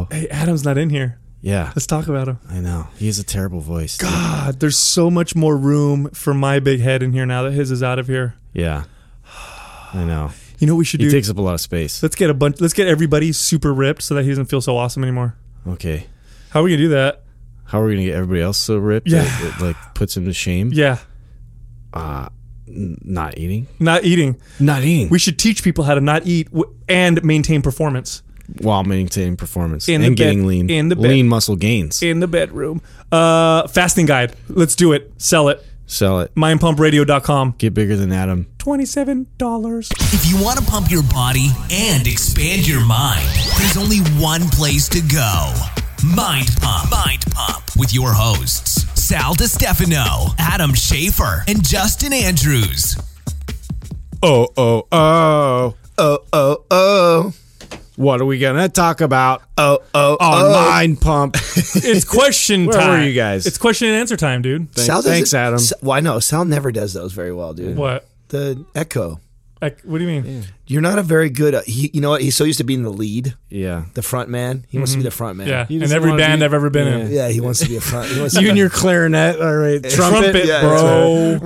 Hey, Adam's not in here. Yeah. Let's talk about him. I know. He has a terrible voice. God, there's so much more room for my big head in here now that his is out of here. Yeah. I know. You know what we should do? He takes up a lot of space. Let's get everybody super ripped so that he doesn't feel so awesome anymore. Okay. How are we gonna do that? How are we going to get everybody else so ripped that it like puts him to shame? Yeah. Not eating? Not eating. Not eating. We should teach people how to not eat and maintain performance. While maintaining performance. In and the getting bed, lean. in the bed. Lean muscle gains. In the bedroom. Fasting guide. Let's do it. Sell it. Sell it. Mindpumpradio.com. Get bigger than Adam. $27. If you want to pump your body and expand your mind, there's only one place to go. Mind Pump. Mind Pump. With your hosts, Sal DiStefano, Adam Schafer, and Justin Andrews. Oh. What are we going to talk about? On Mind Pump. It's question Where time. were you guys? It's question and answer time, dude. Thanks, Adam. Well, I know. Sal never does those very well, dude. What? The echo. What do you mean? You're not a very good... you know what? He's so used to being the lead, Yeah. the front man. He wants to be the front man. Yeah. He In doesn't every wanna band be- I've ever been in. Yeah, he wants to be a front. He wants to You be and your clarinet, all right, trumpet, yeah, bro.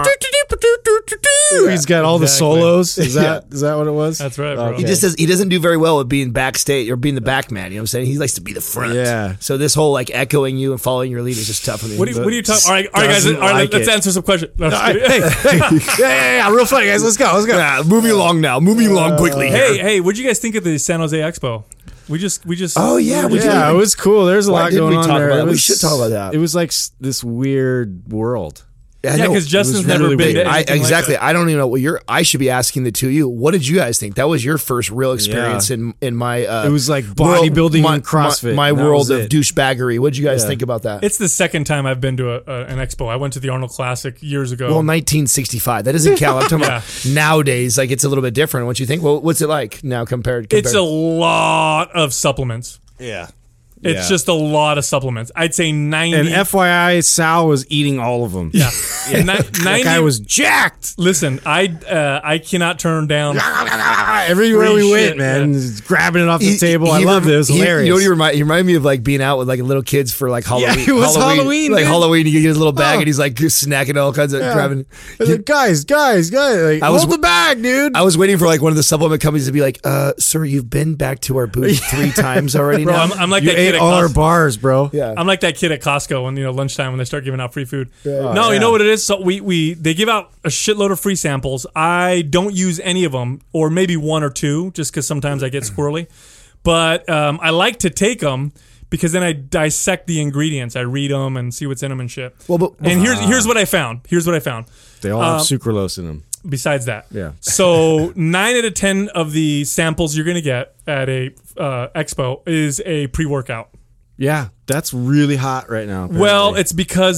He's got all the Exactly. solos. Is that what it was? That's right, bro. He just he doesn't do very well with being backstage or being the back man. You know what I'm saying? He likes to be the front. Yeah. So this whole like echoing you and following your lead is just tough for me. What are you talking? All right, guys. Doesn't All right, like let's it. answer some questions. No, just kidding. Yeah, real funny, guys. Let's go. Yeah, moving along now. Moving along quickly. Hey, what'd you guys think of the San Jose Expo? We just. Oh, yeah, we did. Yeah, it was cool. There's a Why lot didn't going we on talk there. about It that? We was- should talk about that. It was like this weird world. Yeah, no, because Justin's was never really been big. to anything exactly. like that. I don't even know what I should be asking the two of you. What did you guys think? That was your first real experience in my. It was like bodybuilding world, and CrossFit. My and that world was of it. douchebaggery. What did you guys think about that? It's the second time I've been to an expo. I went to the Arnold Classic years ago. Well, 1965. That doesn't count. I'm talking about nowadays. Like it's a little bit different. What you think? Well, what's it like now compared? It's a lot of supplements. Yeah. It's just a lot of supplements. I'd say 90. And FYI, Sal was eating all of them. Yeah. And 90, That guy was jacked. Listen, I cannot turn down. Everywhere Free we went, shit, man, yeah. just grabbing it off the table. I loved it. It was hilarious. You know what he reminded me of, like being out with like little kids for like Halloween. it was Halloween, Like dude. Halloween, you get his little bag Oh. and he's like snacking all kinds of grabbing. I was like, guys, like, I was- hold the bag, dude. I was waiting for like one of the supplement companies to be like, "Sir, you've been back to our booth 3 times already." Bro, now. I'm like You that kid ate at all our Costco. bars, bro. Yeah. I'm like that kid at Costco when lunchtime when they start giving out free food. No, yeah. you know what it is? So they give out a shitload of free samples. I don't use any of them, or maybe 1 or 2, just because sometimes I get squirrely. But I like to take them because then I dissect the ingredients. I read them and see what's in them and shit. And here's what I found. They all have sucralose in them. Besides that, Yeah. So 9 out of 10 of the samples you're gonna get at a expo is a pre-workout. Yeah, that's really hot right now. Apparently. Well, it's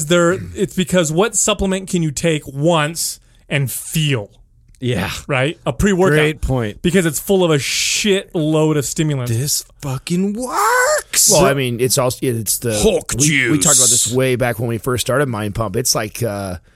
because what supplement can you take once and feel, yeah, right? A pre-workout. great point. Because it's full of a shit load of stimulants. This fucking works. Well, I mean, it's the Hulk we juice. talked about this way back when we first started Mind Pump. It's like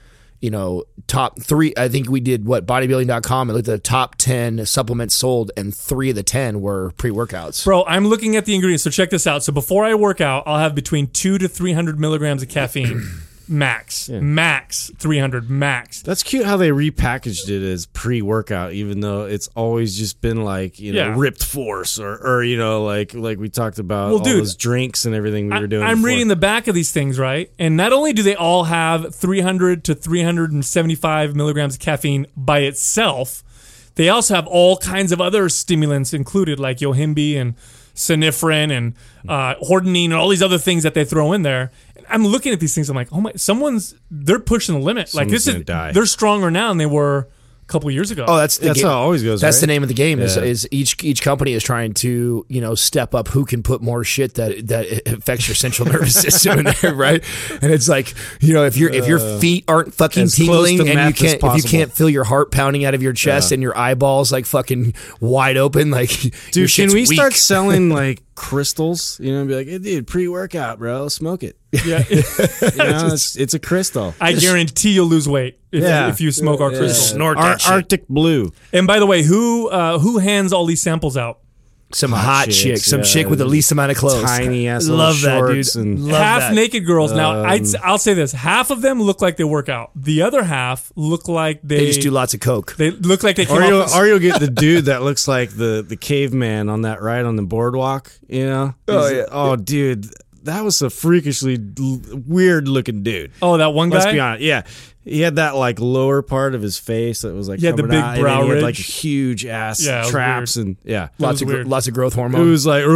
top 3. I think we did bodybuilding.com and looked at the top 10 supplements sold, and 3 of the 10 were pre-workouts. Bro, I'm looking at the ingredients. So check this out. So before I work out, I'll have between 200 to 300 milligrams of caffeine. Max. 300 max. That's cute how they repackaged it as pre-workout, even though it's always just been like, Ripped Force or like we talked about all dude, those drinks and everything we were doing. I'm before. reading the back of these things, right? And not only do they all have 300 to 375 milligrams of caffeine by itself, they also have all kinds of other stimulants included, like yohimbe and synephrine and hordenine and all these other things that they throw in there. And I'm looking at these things. I'm like, oh my! They're pushing the limit. Someone's gonna die. They're stronger now than they were a couple years ago. Oh, that's how it always goes. That's right? the name of the game. Yeah. Is each company is trying to step up who can put more shit that affects your central nervous system in there, right? And it's like if your feet aren't fucking as close tingling to and meth as if you possible. can't feel your heart pounding out of your chest and your eyeballs like fucking wide open, like your Dude, shit's can we weak. start selling like crystals? And be like, hey, dude, pre-workout, bro, smoke it. Yeah, It's a crystal. I guarantee you'll lose weight if you smoke our crystal. Snort that shit. Arctic Blue. And by the way, who hands all these samples out? Some hot chick, some chick with the least amount of clothes. Tiny ass Love that, shorts dude. and Love half that. naked girls. Now, I'll say this: half of them look like they work out. The other half look like They just do lots of coke. They look like they came Or off. you'll get the dude that looks like the caveman on that ride on the boardwalk, you know? Oh, yeah. Oh, dude, that was a freakishly weird looking dude. Oh, that one guy. Let's be honest. Yeah. He had that like lower part of his face that was like He had the coming big out, brow and then he had ridge. like huge ass Yeah, it was traps weird. and yeah. Lots of weird. lots of growth It hormone. was like,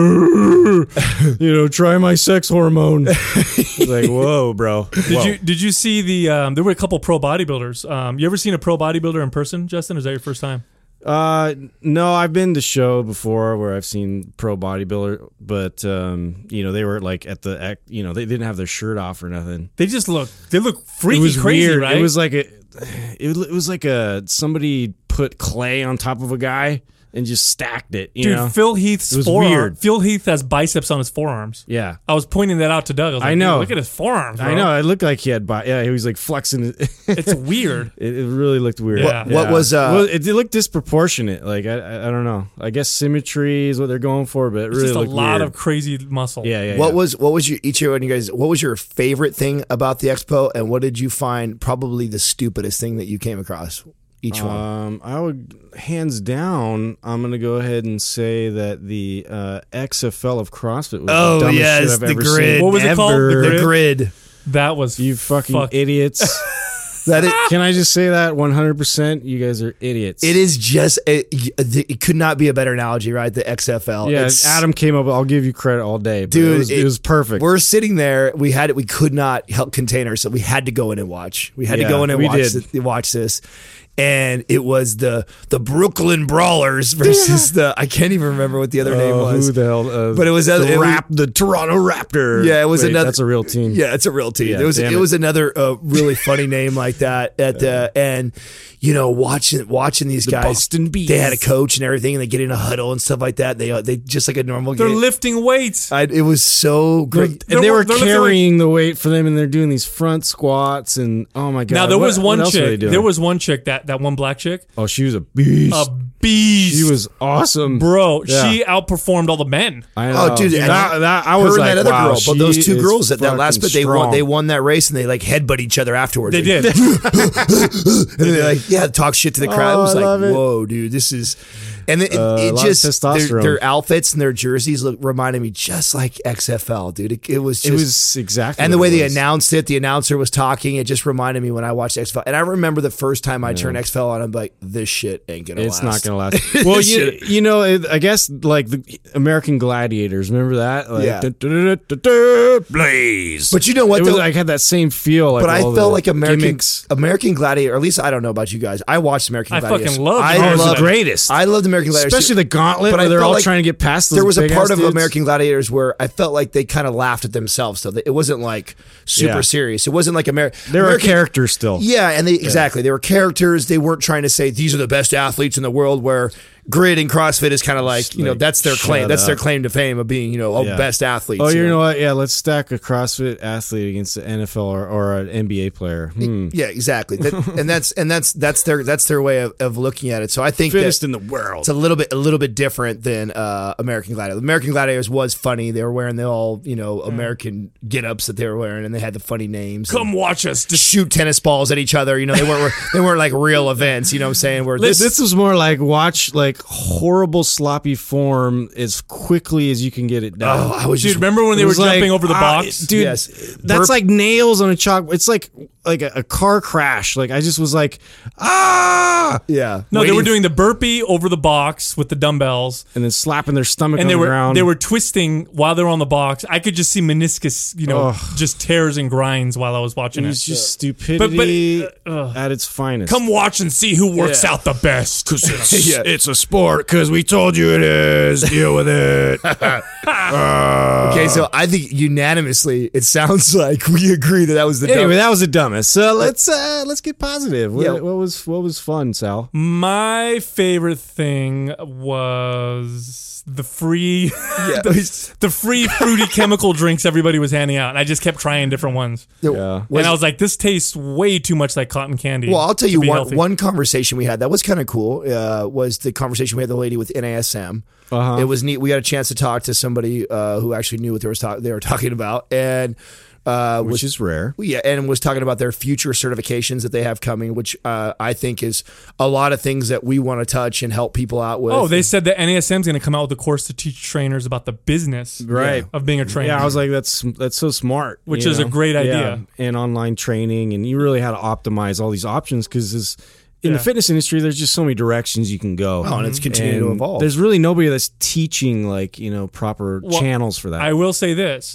try my sex hormone. It's like, whoa, bro. Did you see the? There were a couple pro bodybuilders. You ever seen a pro bodybuilder in person, Justin? Or is that your first time? No, I've been to show before where I've seen pro bodybuilder, but they were like at the, they didn't have their shirt off or nothing. They look freaky, It was crazy, weird. right? It was like somebody put clay on top of a guy and just stacked it. You know, Phil Heath's It was forearm. weird. Phil Heath has biceps on his forearms. yeah. I was pointing that out to Doug. I was like, I know. "Dude, look at his forearms. Bro. I know. It looked like he had, he was like flexing. It's weird. It really looked weird. Yeah. What was well, it looked disproportionate. Like I don't know. I guess symmetry is what they're going for, but it It's really just a looked lot weird. of crazy muscle. Yeah. what was your each one of you guys? What was your favorite thing about the expo, and what did you find probably the stupidest thing that you came across? Each one. I would hands down. I'm gonna go ahead and say that the XFL of CrossFit was the dumbest shit I've ever seen. What was it called? ever. The grid. That was You fucking idiots. That it, Can I just say that 100%? You guys are idiots. it is just it could not be a better analogy, right? The XFL. Yeah, It's- Adam came up. I'll give you credit all day, but Dude, It was perfect. We're sitting there. We could not help contain ourselves. We had to go in and watch. We had to Yeah, go in and we watch this. And it was the Brooklyn Brawlers versus I can't even remember what the other name was. Who the hell? But it was the Toronto Raptor. Yeah, it was Wait, another. That's a real team. Yeah, it's a real team. Yeah, it was damn it it. was another really funny name like that. And watching these guys. Boston Bees. They had a coach and everything, and they get in a huddle and stuff like that. They just like a normal They're game. lifting weights. It was so great. And they were They're lifting carrying the weight for them, and they're doing these front squats, and oh my god! Now there was what one else were they chick. doing? There was one chick that one black chick. Oh, she was a beast. A beast. She was awesome, bro. Yeah. She outperformed all the men. I know. Oh, dude, and I was her like, and that other wow, girl, but those she two is girls that last bit fucking they won that race and they like headbutt each other afterwards. They did. and they like talk shit to the crowd. It was I like, love it. whoa, dude, this is. And it lot of just testosterone. their outfits and their jerseys reminded me just like XFL, dude. It was just, It was exactly, and the what way it they was. announced it, the announcer was talking. It just reminded me when I watched XFL. And I remember the first time I turned XFL on, I'm like, this shit ain't gonna It's last. not gonna last. Well, you know, I guess like the American Gladiators. Remember that? Like, Yeah. Blaze. But you know what? It was though? like had that same feel. Like But I all felt the like gimmicks. American Gladiator. Or at least I don't know about you guys. I watched American I Gladiators. fucking loved I American the loved greatest. I loved American Gladiators, Especially the gauntlet, But I where they're felt all like trying to get past those There was a big-ass part of dudes. American Gladiators where I felt like they kind of laughed at themselves. So it wasn't like super Yeah. serious. It wasn't like American. There were characters still. Yeah, and exactly they were characters. They weren't trying to say these are the best athletes in the world. Where grid and CrossFit is kind of like that's their claim. shut That's their up. claim to fame of being Yeah. best athletes. Oh, you know what? Yeah, let's stack a CrossFit athlete against an NFL or an NBA player. Yeah, exactly. And that's their way of looking at it. So I think Fittest that in the world. it's a little bit different than American Gladiators. American Gladiators was funny. They were wearing the all American get-ups that they were wearing, and they had the funny names. Come watch us. Just shoot tennis balls at each other. They weren't like real events. You know what I'm saying? Where This was more like watch like horrible sloppy form as quickly as you can get it done. I was Dude, just remember when they It were was like, jumping over the box? dude. Yes. That's Burp. like nails on a chalk. It's like a car crash. Like I just was like, yeah. No, they Waiting- were doing the burpee over the box with the dumbbells, and then slapping their stomach and on they the were ground. they were twisting while they were on the box. I could just see meniscus, just tears and grinds while I was watching It it. was just stupidity at its finest. Come watch and see who works out the best. Yeah. It's a sport because we told you it is. Deal with it. Okay, so I think unanimously, it sounds like we agree that was the Anyway, dumbest. that was the dumbest. So let's get positive. Yeah. What was fun, Sal? My favorite thing was the free, Yeah. the free fruity chemical drinks everybody was handing out, and I just kept trying different ones. Yeah. And I was like, this tastes way too much like cotton candy. Well, I'll tell to you be one healthy. one conversation we had that was kind of cool. Was the conversation we had with the lady with NASM. It was neat. We got a chance to talk to somebody who actually knew what they were talking about, and which is rare. Yeah, and was talking about their future certifications that they have coming, which I think is a lot of things that we want to touch and help people out with. Oh, they said that NASM is going to come out with a course to teach trainers about the business of being a trainer. Yeah, I was like, that's so smart. Which is a great idea. Yeah. And online training, and you really had to optimize all these options because in the fitness industry, there's just so many directions you can go. Oh, and it's continuing to evolve. There's really nobody that's teaching proper channels for that. I will say this: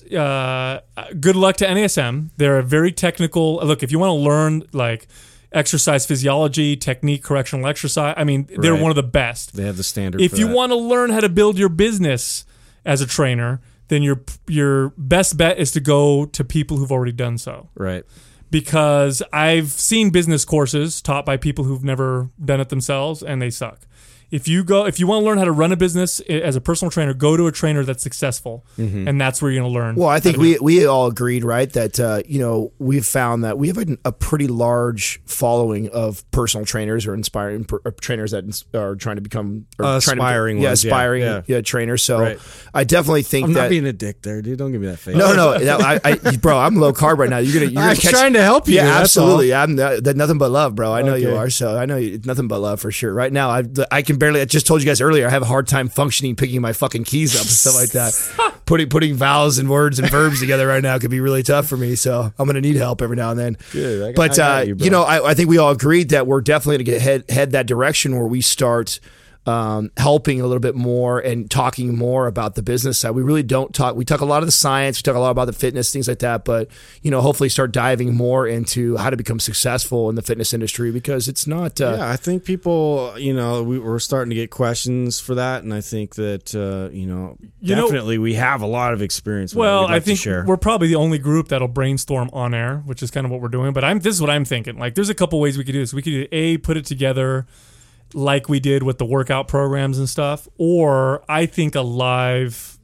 good luck to NASM. They're a very technical. Look, if you want to learn like exercise physiology, technique, correctional exercise, I mean, they're one of the best. They have the standard. If you want to learn how to build your business as a trainer, then your best bet is to go to people who've already done so. Right. Because I've seen business courses taught by people who've never done it themselves, and they suck. If you want to learn how to run a business as a personal trainer, go to a trainer that's successful, and that's where you're going to learn. Well, I think we all agreed, right, that we've found that we have a pretty large following of personal trainers or inspiring trainers that are trying to become aspiring trainers. So I definitely think I'm that not being a dick there, dude. Don't give me that face. No, bro, I'm low carb right now. You're I'm trying to help you. Yeah, that's absolutely. all. I'm nothing but love, bro. I know you are. So I know it's nothing but love for sure. Right now, I can barely. I just told you guys earlier. I have a hard time functioning, picking my fucking keys up and stuff like that. Putting vowels and words and verbs together right now could be really tough for me. So I'm gonna need help every now and then. Good. But I think we all agreed that we're definitely gonna head that direction where we start helping a little bit more and talking more about the business side. We really don't talk. We talk a lot of the science. We talk a lot about the fitness, things like that. But hopefully start diving more into how to become successful in the fitness industry because it's not. I think people, we're starting to get questions for that, and I think that definitely we have a lot of experience. Well, I think we're probably the only group that'll brainstorm on air, which is kind of what we're doing. But this is what I'm thinking. Like, there's a couple ways we could do this. We could put it together like we did with the workout programs and stuff, or I think a live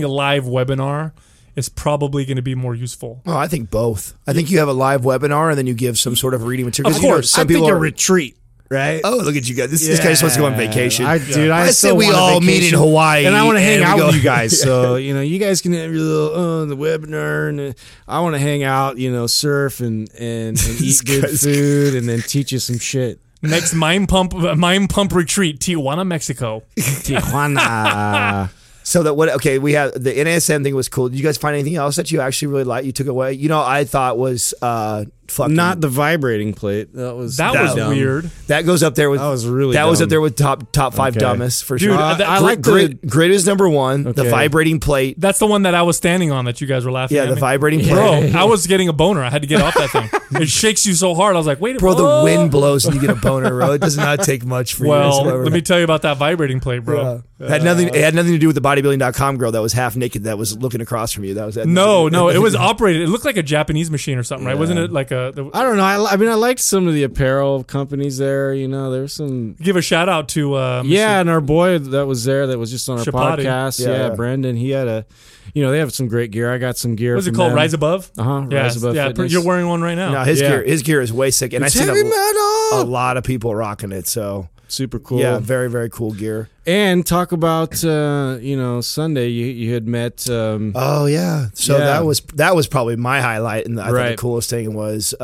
webinar is probably going to be more useful. Oh, I think both. I think you have a live webinar and then you give some sort of reading material. Of course, I think a retreat. Right? Oh, look at you guys. This guy just wants to go on vacation. I said we all meet in Hawaii. And I want to hang out with you guys. So, you guys can have your little, the webinar. And I want to hang out, surf and eat good food and then teach you some shit. Next Mind Pump retreat, Tijuana, Mexico. Tijuana. So we have the NASM thing was cool. Did you guys find anything else that you actually really liked? You took away? I thought was not the vibrating plate. That was weird. That goes up there with was up there with top five dumbest for sure. I like grid is number one. Okay. The vibrating plate. That's the one that I was standing on that you guys were laughing at. Yeah, the vibrating plate. Bro, I was getting a boner. I had to get off that thing. It shakes you so hard. I was like, wait a minute. Bro, the wind blows and you get a boner, bro. It does not take much for you. Well, let me tell you about that vibrating plate, bro. It had nothing to do with the bodybuilding.com girl that was half naked that was looking across from you. That was No, it was operated. It looked like a Japanese machine or something, right? Wasn't it like a... I don't know. I liked some of the apparel companies there. There's some... Give a shout out to... and our boy that was there that was just on our podcast. Yeah, Brendan. He had a... they have some great gear. I got some gear. What's it called? Rise Above? Rise Above Fitness. You're wearing one right now. No, his gear is way sick. And it's I see heavy metal. A lot of people rocking it, so... Super cool. Yeah, very, very cool gear. And talk about Sunday you had met oh yeah. So that was probably my highlight, and I think the coolest thing was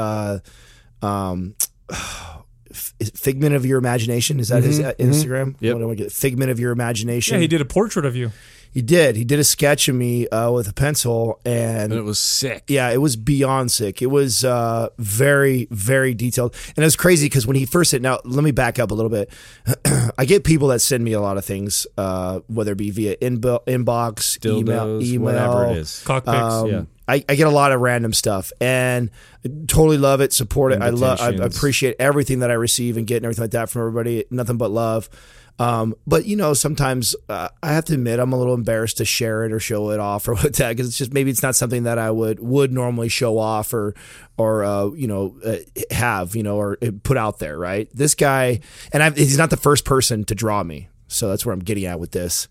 Figment of Your Imagination. Is that his Instagram? Yep. Figment of Your Imagination. Yeah, he did a portrait of you. He did a sketch of me with a pencil, and it was sick. Yeah, it was beyond sick. It was very, very detailed, and it was crazy because when he first said, now let me back up a little bit. I get people that send me a lot of things, whether it be via inbox, dildos, email, whatever it is, cockpits. I get a lot of random stuff, and totally love it, support it. I appreciate everything that I receive and get and everything like that from everybody. Nothing but love. But sometimes I have to admit I'm a little embarrassed to share it or show it off or what that, because it's just maybe it's not something that I would normally show off or have or put out there. Right, this guy, and he's not the first person to draw me. So that's where I'm getting at with this.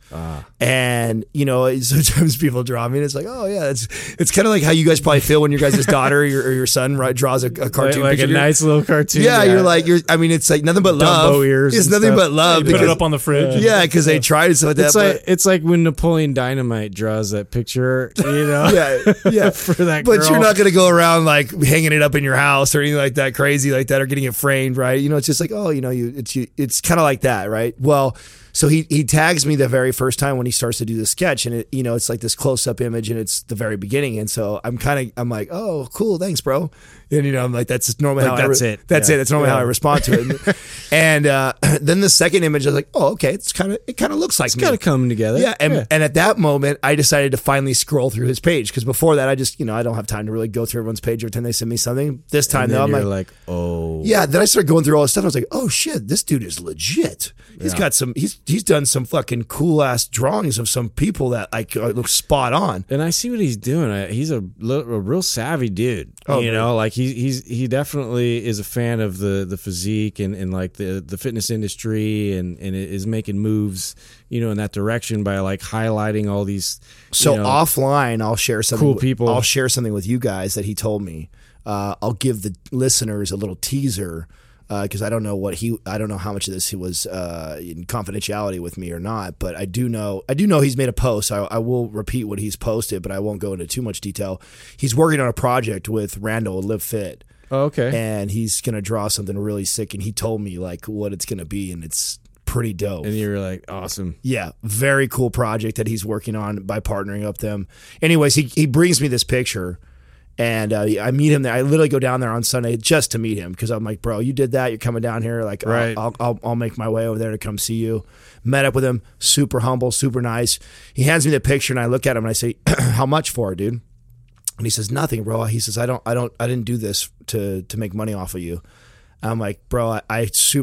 And, you know, sometimes people draw me and it's like, oh, yeah, it's kind of like how you guys probably feel when your guys' daughter or your son draws a cartoon like picture. a nice little cartoon. Yeah, I mean, it's like nothing but Dumbo love. ears It's and nothing stuff. but love. Put it up on the fridge. Yeah, because they tried stuff like that. It's like when Napoleon Dynamite draws that picture, you know? Yeah. For that But girl. you're not going to go around like hanging it up in your house or anything like that crazy like that or getting it framed, right? You know, it's just like, oh, you know, it's kind of like that, right? Well, so he tags me the very first time when he starts to do the sketch, and it, you know, it's like this close up image, and it's the very beginning, and so I'm like, oh, cool, thanks, bro, and you know, I'm like, that's normally Like, how that's it. That's normally how I respond to it, and then the second image, I was like, oh, okay, it kind of looks like It's me. kind of coming together. Yeah, and at that moment, I decided to finally scroll through his page because before that, I just, you know, I don't have time to really go through everyone's page every time they send me something. This time, And though, then I'm you're like, oh. yeah. Then I started going through all this stuff. I was like, oh shit, this dude is legit. He's got some. He's done some fucking cool ass drawings of some people that like look spot on. And I see what he's doing. He's a real savvy dude. Oh, you know, like he definitely is a fan of the physique and like the fitness industry and is making moves, you know, in that direction by like highlighting all these. So you know, offline, I'll share something. Cool people. I'll share something with you guys that he told me. I'll give the listeners a little teaser. Because I don't know how much of this he was in confidentiality with me or not, but I do know he's made a post. I will repeat what he's posted, but I won't go into too much detail. He's working on a project with Randall Live Fit. Oh, okay. And he's gonna draw something really sick, and he told me like what it's gonna be, and it's pretty dope. And you're like, awesome. Yeah, very cool project that he's working on by partnering up them. Anyways, he brings me this picture. And I meet him there. I literally go down there on Sunday just to meet him because I'm like, bro, you did that. You're coming down here. Like, right. I'll make my way over there to come see you. Met up with him. Super humble, super nice. He hands me the picture and I look at him and I say, how much for it, dude? And he says, nothing, bro. He says, I didn't do this to make money off of you. I'm like, bro, I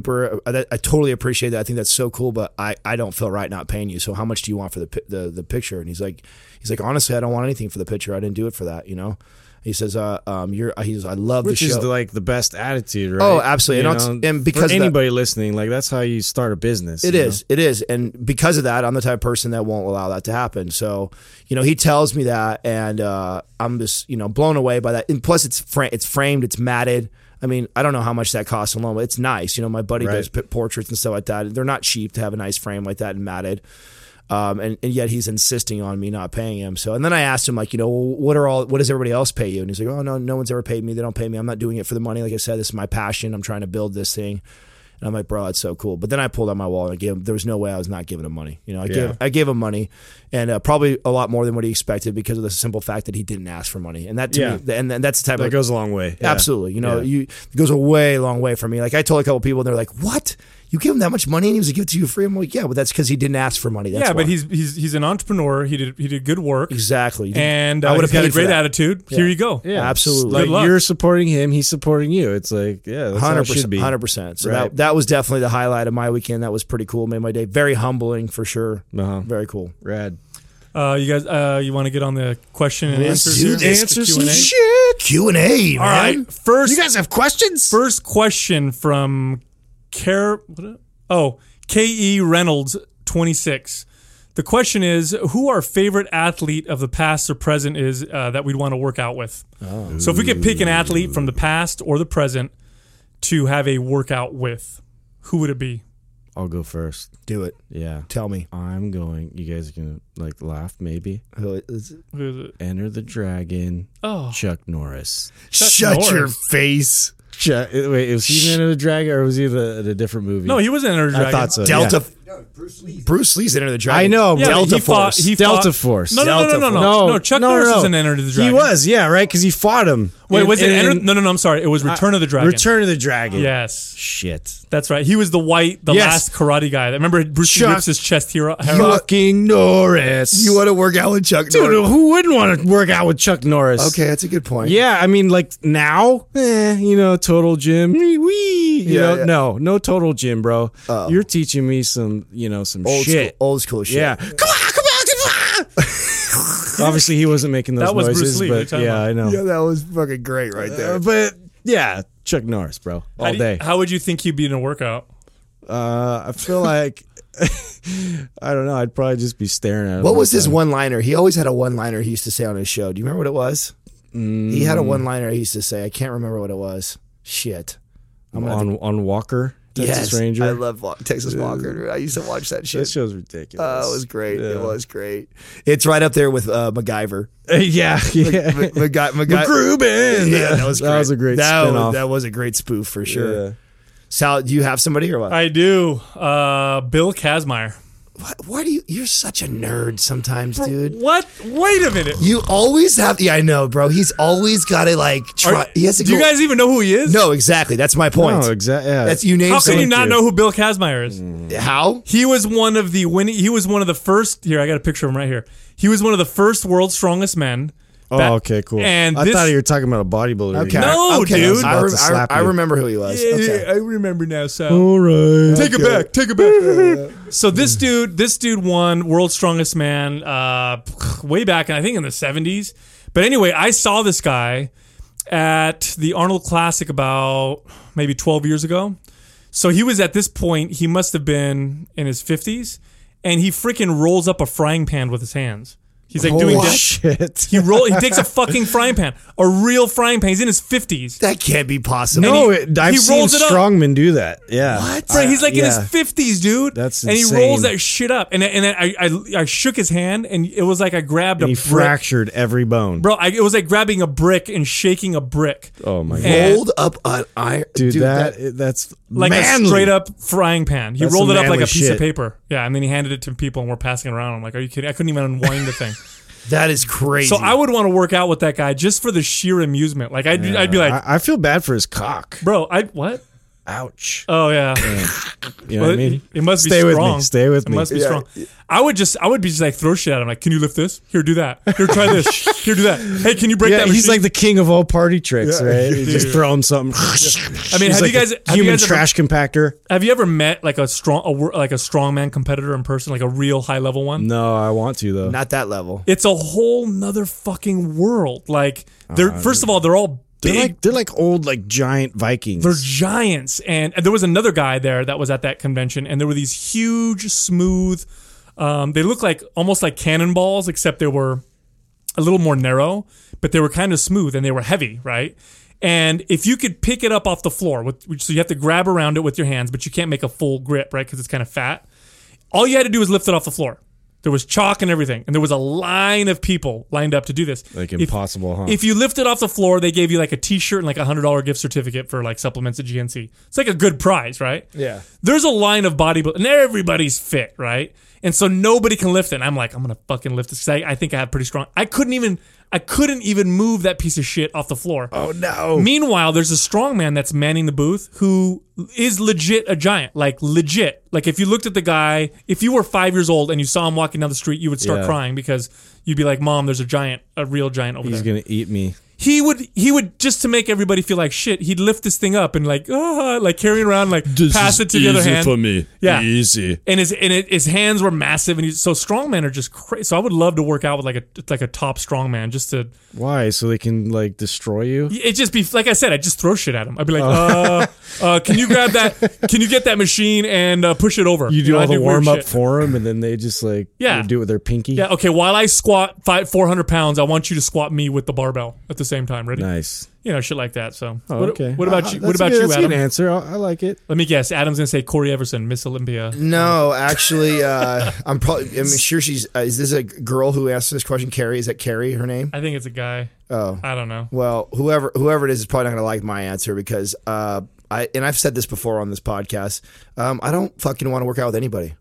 totally appreciate that. I think that's so cool, but I don't feel right not paying you. So how much do you want for the picture? And he's like, honestly, I don't want anything for the picture. I didn't do it for that, you know? He says, I love Which the show. is like the best attitude, right? Oh, absolutely. And because for of that- anybody listening, like that's how you start a business. It is. And because of that, I'm the type of person that won't allow that to happen. So, you know, he tells me that and I'm just, you know, blown away by that. And plus it's framed, it's matted. I mean, I don't know how much that costs alone, but it's nice. You know, my buddy does portraits and stuff like that. They're not cheap to have a nice frame like that and matted. And yet he's insisting on me not paying him. So, and then I asked him, like, you know, what does everybody else pay you? And he's like, oh, no one's ever paid me. They don't pay me. I'm not doing it for the money. Like I said, this is my passion. I'm trying to build this thing. And I'm like, bro, that's so cool. But then I pulled out my wallet and there was no way I was not giving him money. You know, I gave him money and probably a lot more than what he expected because of the simple fact that he didn't ask for money. And that to me, and that's the type that of, goes a long way. Yeah. Absolutely. You know, it goes a way long way for me. Like I told a couple people and they're like, what? You give him that much money and he was like, give it to you free? I'm like, yeah, but that's because he didn't ask for money. That's why. But he's an entrepreneur. He did good work. Exactly. And I would have he's got a paid for great that. attitude. Here you go. Yeah, absolutely. Like Good luck. you're supporting him, he's supporting you. It's like, yeah, that's how it should be. 100%. So Right. that was definitely the highlight of my weekend. That was pretty cool. Made my day very humbling for sure. Uh-huh. Very cool. Rad. You guys, you want to get on the question and Let's answers do here? this. The Answer some Q&A? shit. Q&A, man. All right. First, have questions? first question from K.E. Reynolds 26. The question is, who our favorite athlete of the past or present is that we'd want to work out with? Oh. So if we could pick an athlete from the past or the present to have a workout with, who would it be? I'll go first. Do it. Yeah. Tell me. I'm going. You guys are going to like laugh maybe. Who is it? Who is it? Enter the Dragon. Oh. Chuck Norris. Shut Norris. your face. Wait, was he Enter the Dragon or was he a different movie? No, he was Enter the Dragon. I thought so. Delta. Yeah. Bruce Lee's Enter the Dragon. I know. Yeah, Delta he fought- Force. he Delta fought- Force. No. Chuck Norris was in Enter the Dragon. He was, yeah, right? Because he fought him. Wait, was it in- Enter? No, I'm sorry. It was Return of the Dragon. Return of the Dragon. Yes. Shit. That's right. He was the last karate guy. Remember Bruce Lee Chuck- rips his chest hair out? Fucking Norris. You want to work out with Chuck Dude, Norris? who wouldn't want to work out with Chuck Norris? Okay, that's a good point. Yeah, I mean, like now, Total Gym. Wee. Yeah. No Total Gym, bro. You're teaching me some shit. Old school shit. Yeah. Come on. Obviously, he wasn't making those That was Bruce noises, Lee, what are you but talking yeah, about? I know. Yeah, that was fucking great right there. But yeah, Chuck Norris, bro, all day. How would you think he'd be in a workout? I feel like I don't know. I'd probably just be staring at him. What was his one-liner? He always had a one-liner he used to say on his show. Do you remember what it was? He had a one-liner he used to say. I can't remember what it was. Shit. On Walker? Texas Ranger. I love Texas Walker. I used to watch that shit. That show's ridiculous. Oh, it was great. Yeah. It was great. It's right up there with MacGyver. Yeah. MacGruben. Yeah, that was great. That was a great spin-off. That was a great spoof for sure. Yeah. Sal, do you have somebody or what? I do. Bill Kazmaier. Why do you're such a nerd sometimes, dude. What? Wait a minute. You always have, I know, bro. He's always got to try. He has to do you guys even know who he is? No, exactly. That's my point. No, exactly. Yeah. That's you name. How can you not know who Bill Kazmaier is? How? He was one of the first, here, I got a picture of him right here. He was one of the first world's strongest men. Oh, okay, cool. And I thought you were talking about a bodybuilder. Okay. No, dude. I remember who he was. Yeah, okay. I remember now, Sal. All right. Take it back. So this dude won World's Strongest Man way back, I think in the 70s. But anyway, I saw this guy at the Arnold Classic about maybe 12 years ago. So he was at this point, he must have been in his 50s, and he freaking rolls up a frying pan with his hands. He's like doing shit. He takes a fucking frying pan, a real frying pan. He's in his 50s. That can't be possible. No, I've seen strongmen do that. Yeah. What? Right, he's like in his 50s, dude. That's insane. insane. And he rolls that shit up. And I shook his hand, and it was like I grabbed a brick. He fractured every bone. Bro, it was like grabbing a brick and shaking a brick. Oh my god. Rolled up an iron. Dude, that's like manly. a straight up frying pan. He That's rolled it up like a manly piece of shit. paper. Yeah, and then he handed it to people, and we're passing it around. I'm like, are you kidding? I couldn't even unwind the thing. That is crazy. So I would want to work out with that guy just for the sheer amusement. Like I'd be like, I feel bad for his cock. bro, what? Ouch. Oh yeah. You know what I mean? It must be Stay strong. with me. Stay with me. It must be strong. I would be just like throw shit at him. Like, can you lift this? Here, do that. Here, try this. Here, do that. Hey, can you break that machine? He's like the king of all party tricks, right? You just throw him something. I mean, have you guys human trash compactor? Have you ever met like a strongman competitor in person, like a real high level one? No, I want to though. Not that level. It's a whole nother fucking world. Like first of all, they're all big. They're like old, like giant Vikings. They're giants. And there was another guy there that was at that convention, and there were these huge, smooth, they looked like almost like cannonballs, except they were a little more narrow, but they were kind of smooth and they were heavy, right? And if you could pick it up off the floor, so you have to grab around it with your hands, but you can't make a full grip, right? Because it's kind of fat. All you had to do was lift it off the floor. There was chalk and everything, and there was a line of people lined up to do this. Like impossible, huh? If you lift it off the floor, they gave you like a T-shirt and like $100 gift certificate for like supplements at GNC. It's like a good prize, right? Yeah. There's a line of bodybuilders, and everybody's fit, right? And so nobody can lift it. And I'm like, I'm gonna fucking lift this. I think I have pretty strong. I couldn't even move that piece of shit off the floor. Oh no. Meanwhile, there's a strong man that's manning the booth who is legit a giant. Like legit. Like if you looked at the guy, if you were 5 years old and you saw him walking down the street, you would start crying because you'd be like, Mom, there's a real giant over there. He's gonna eat me. He would just to make everybody feel like shit. He'd lift this thing up and like carry it around, like pass it to the other hand. For me, yeah, easy. And his hands were massive, and so strongmen are just crazy. So I would love to work out with like a top strongman just to. Why? So they can like destroy you? It just be like I said. I'd just throw shit at him. I'd be like, can you grab that? Can you get that machine and push it over? You do all the warm up shit. for them, and then they just like they do it with their pinky. Yeah. Okay. While I squat 400 pounds, I want you to squat me with the barbell at the same time. Ready? Nice. You know, shit like that. So, okay. What about you? What about you, Adam? That's a good answer. I like it. Let me guess. Adam's gonna say Corey Everson, Miss Olympia. No, actually, I'm sure she's. Is this a girl who asked this question? Carrie? Is that Carrie? Her name? I think it's a guy. Oh, I don't know. Well, whoever it is probably not gonna like my answer because I've said this before on this podcast. I don't fucking want to work out with anybody.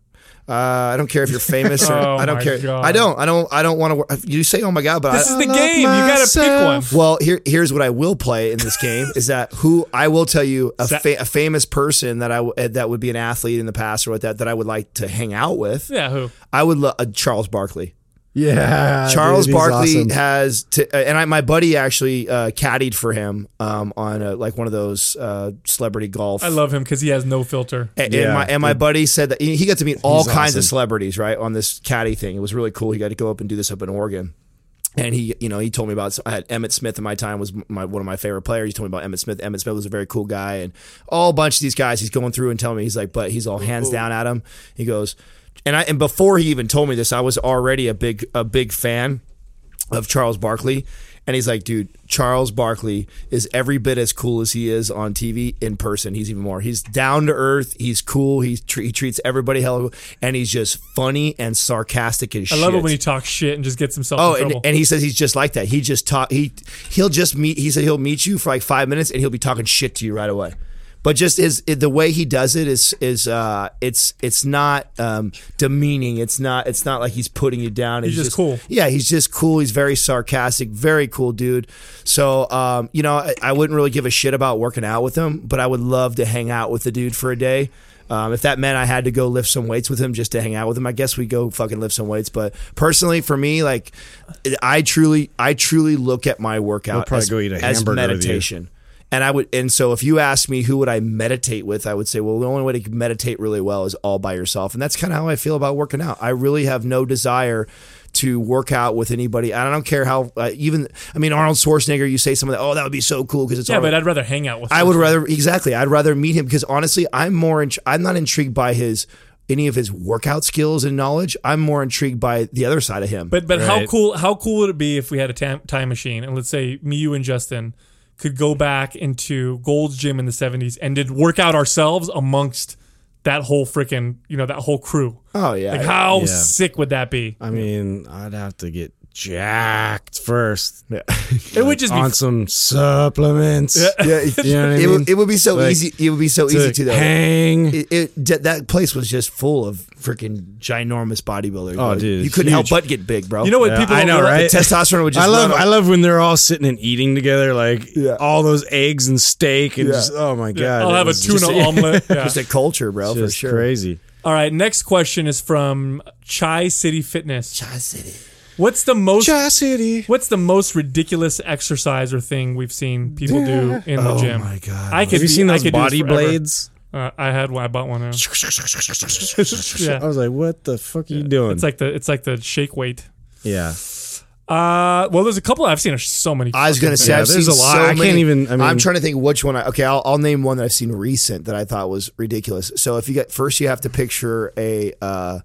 I don't care if you're famous or I don't care. God. I don't want to. You say, "Oh my god," but this is the game. You got to pick one. Well, here's what I will play in this game is that I will tell you a famous person that would be an athlete in the past or what that I would like to hang out with. Yeah, who? I would love Charles Barkley. Yeah, Charles dude, Barkley awesome. and my buddy actually caddied for him on like one of those celebrity golf. I love him because he has no filter. And my buddy said that he got to meet all kinds awesome. of celebrities right on this caddy thing. It was really cool. He got to go up and do this up in Oregon. And he told me about. I had Emmitt Smith in my time was one of my favorite players. He told me about Emmitt Smith. Emmitt Smith was a very cool guy, and all a bunch of these guys. He's going through and telling me, he's like, but he's all hands down at him. He goes, and before he even told me this, I was already a big fan of Charles Barkley. And he's like, dude, Charles Barkley is every bit as cool as he is on TV. In person, he's even more. He's down to earth. He's cool. He treats everybody hell, and he's just funny and sarcastic as shit. I love it when he talks shit and just gets himself in trouble. And he says he's just like that. He just talk. He'll just meet. He said he'll meet you for like 5 minutes, and he'll be talking shit to you right away. But just the way he does it is it's not demeaning. It's not like he's putting you down. He's just cool. Yeah, he's just cool. He's very sarcastic, very cool dude. So I wouldn't really give a shit about working out with him, but I would love to hang out with the dude for a day. If that meant I had to go lift some weights with him just to hang out with him, I guess we go fucking lift some weights. But personally, for me, like I truly look at my workout as meditation. And so if you ask me who would I meditate with, I would say, well, the only way to meditate really well is all by yourself. And that's kind of how I feel about working out. I really have no desire to work out with anybody. I don't care how Arnold Schwarzenegger, you say something, that would be so cool because it's but I'd rather hang out with him. I'd rather meet him because honestly, I'm not intrigued by any of his workout skills and knowledge. I'm more intrigued by the other side of him. But right. How cool would it be if we had a time machine and let's say me, you, and Justin could go back into Gold's Gym in the 70s and did work out ourselves amongst that whole freaking, that whole crew. Oh, yeah. Like, how sick would that be? I mean, I'd have to get jacked first. Yeah. It would just be on some supplements. Yeah, you know what I mean? It would be so easy. It would be so easy to hang. That place was just full of freaking ginormous bodybuilders. Oh, dude, you couldn't help but get big, bro. You know what people? I know, right? The testosterone would just. I love when they're all sitting and eating together, like all those eggs and steak, and just oh my god, I'll have a tuna omelet. Just a culture, bro, for sure. Crazy. All right, next question is from Chai City Fitness. Chai City. What's the most ridiculous exercise or thing we've seen people do in the gym? Oh my god! Have you seen those body blades? I had one. I bought one. I was like, "What the fuck are you doing?" It's like the shake weight. Yeah. Well, there's a couple I've seen. So many. I was gonna say there's a lot. So I can't even. I'm trying to think which one. I'll name one that I've seen recent that I thought was ridiculous. So if you have to picture a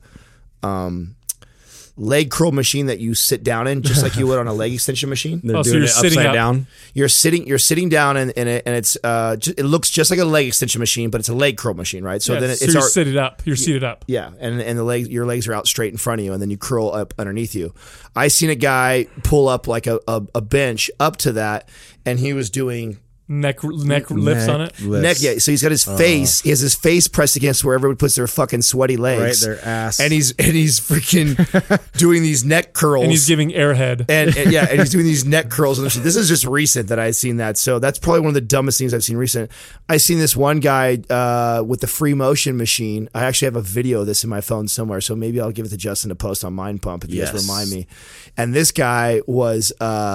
leg curl machine that you sit down in, just like you would on a leg extension machine. They're doing it upside down. You're sitting down in it, and it's it looks just like a leg extension machine, but it's a leg curl machine, right? So then you're seated up. You're seated up. Yeah, and your legs are out straight in front of you, and then you curl up underneath you. I seen a guy pull up like a bench up to that, and he was doing neck lifts on it. Lifts. Yeah. So he's got his face. He has his face pressed against where everyone puts their fucking sweaty legs, right, their ass, and he's freaking doing these neck curls, and he's giving airhead, and he's doing these neck curls. And this is just recent that I've seen that. So that's probably one of the dumbest things I've seen recent. I seen this one guy with the free motion machine. I actually have a video of this in my phone somewhere, so maybe I'll give it to Justin to post on Mind Pump if you guys remind me. And this guy was